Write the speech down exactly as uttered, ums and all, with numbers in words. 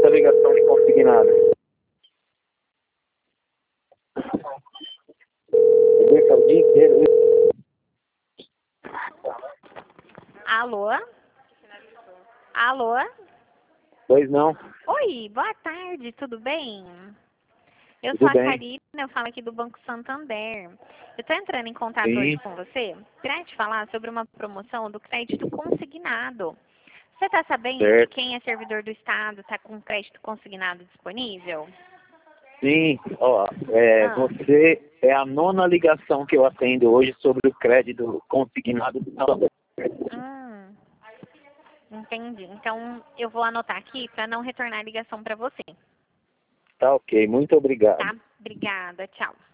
ligação de consignado. Deixa o dia inteiro. Alô? Alô? Pois não. Oi, boa tarde, tudo bem? Eu Tudo sou a bem. Karina, eu falo aqui do Banco Santander. Eu estou entrando em contato Sim. hoje com você para te falar sobre uma promoção do crédito consignado. Você está sabendo Certo. que quem é servidor do Estado está com crédito consignado disponível? Sim, ó, é, Ah. você é a nona ligação que eu atendo hoje sobre o crédito consignado do Santander. Hum, entendi. Então eu vou anotar aqui para não retornar a ligação para você. Tá ok, muito obrigado. Tá? Obrigada, tchau.